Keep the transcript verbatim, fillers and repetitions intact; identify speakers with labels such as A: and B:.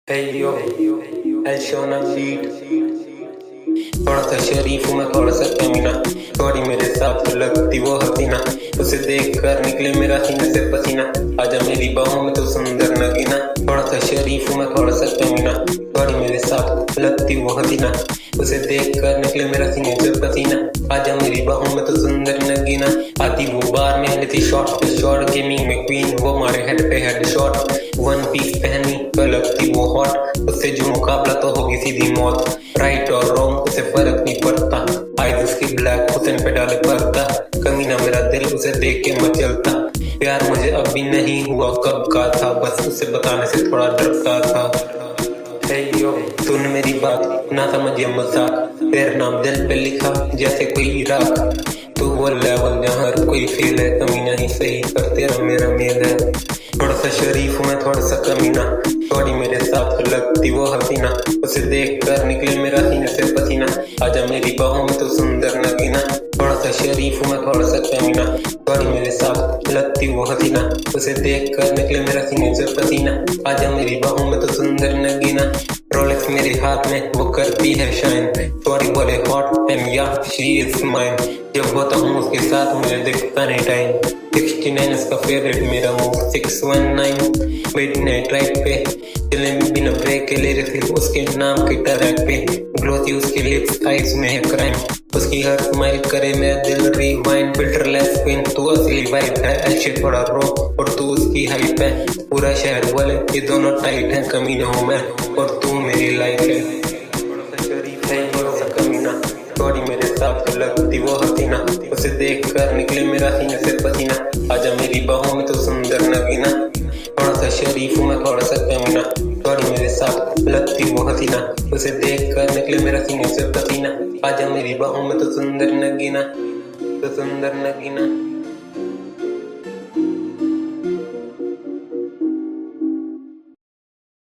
A: Hey yo, El Shona beat. थोड़ा सा शरीफ हूँ मैं, थोड़ा सा कमीना, थोड़ी मेरे साथ लगती वो हसीना, उसे देख कर निकले मेरा सीने से पसीना, आजा मेरी बाहों में तो सुंदर नगीना। थोड़ा सा शरीफ हूँ मैं, थोड़ा सा कमीना, थोड़ी मेरे साथ लगती वो हसीना, उसे देख कर निकले मेरा सीने से पसीना, आजा मेरी बाहों में तो सुंदर नगीना। आती वो बार में लेती शॉट पे शॉट, गेमिंग में क्वीन वो मारे हेड पे हेड शॉट, वन पीस पहनी तो लगती वो हॉट, उससे जो मुकाबला तो होगी सीधी मौत। राइट और रॉन्ग उसे फर्क नहीं पड़ता, आइज उसकी ब्लैक हुसैन पे डाले पर्दा, कमीना मेरा दिल उसे देख के मचलता। प्यार मुझे अभी नहीं हुआ कब का था, बस उसे बताने से थोड़ा डरता था। Hey yo, तूने मेरी बात ना समझे मजाक, तेरा नाम दिल पे लिखा जैसे कोई इराक, तू वो लेवल जहाँ हर कोई फेल है, कमीना ही सही पर तेरा मेरा मेल है। थोड़ा सा शरीफ हूँ मैं, थोड़ा सा कमीना, थोड़ी मेरे साथ लगती वो हसीना, उसे देख कर निकले मेरा सीने से पसीना, आजा मेरी बाहों में तो सुंदर नगीना। थोड़ा सा शरीफ हूँ मैं, थोड़ा सा कमीना, थोड़ी मेरे साथ लगती वो हसीना, उसे देख कर निकले मेरा सीने से पसीना, आजा मेरी बाहों में तो सुंदर नगीना। रोलेक्स मेरे हाथ में वो करती है शाइन, थोड़ी बोले हॉट एंड या शी इज माइन, जब होता हूँ उसके साथ मुझे दिखता नहीं टाइम। सिक्सटी नाइन इसका फेवरेट मेरा move, six one nine midnight right पे चले बिना ब्रेक के ले रहे थे उसके नाम के ट्रैक पे, ग्लोसी उसके लिप्स आइज में है क्राइम, उसकी हर स्माइल करे मेरा दिल रिवाइंड। फिल्टरलेस क्वीन तू असली वाइफ है, अच्छी थोड़ा रो और तू उसकी हाइप है, पूरा शहर वाले ये दोनों टाइट है, कमीना हूँ मैं और तू मेरी लाइफ है। थोड़ा सा शरीफ है, थोड़ा सा कमीना, थोड़ी मेरे साथ लगती वो हसीना, उसे देख कर निकले मेरा सीने से पसीना, आजा मेरी बाहों में तो सुंदर नगीना। थोड़ा सा शरीफ हूँ मैं, थोड़ा सा कमीना, थोड़ी मेरे साथ लगती वो हसीना, उसे देख कर निकले मेरा सीने से पसीना, आजा मेरी बाहों में तो सुंदर नगीना, तो सुंदर नगीना।